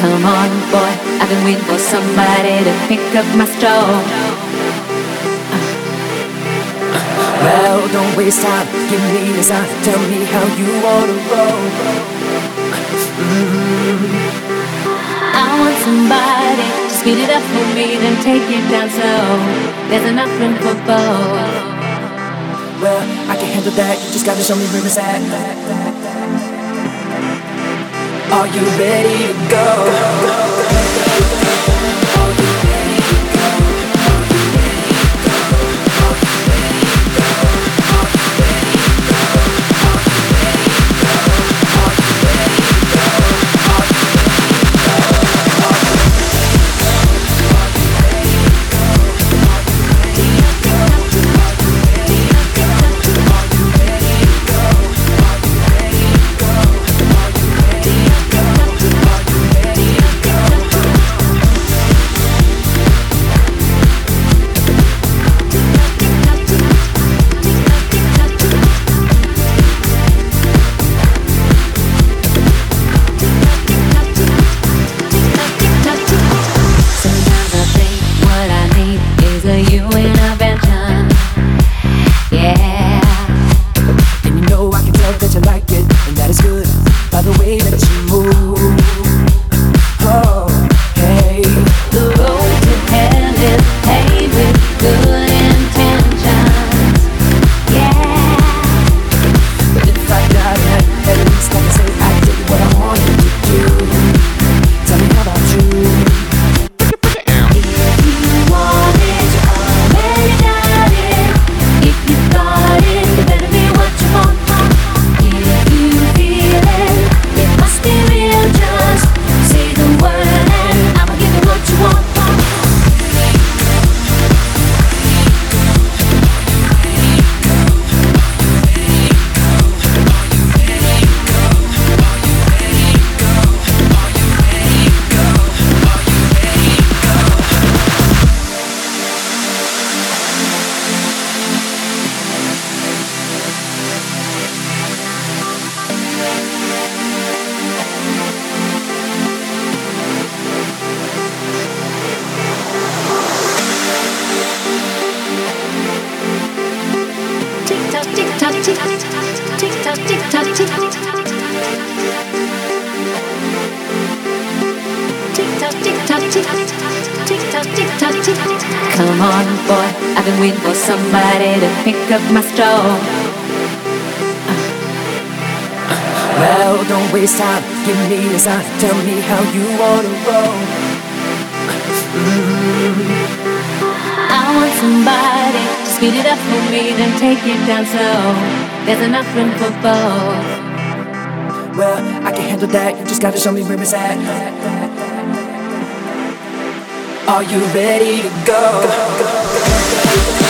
Come on, boy, I've been waiting for somebody to pick up my straw. Well, don't waste time, give me a sign. Tell me how you wanna roll. I want somebody to speed it up for me, then take it down slow. There's enough room for both. Well, I can handle that, you just gotta show me where it's at. Are you ready to go? Come on, boy, I've been waiting for somebody to pick up my straw. Well, don't waste time, give me a sign. Tell me how you wanna roll. I want somebody to speed it up for me, then take it down slow. There's enough room for both. Well, I can handle that, you just gotta show me where it's at. Are you ready to go?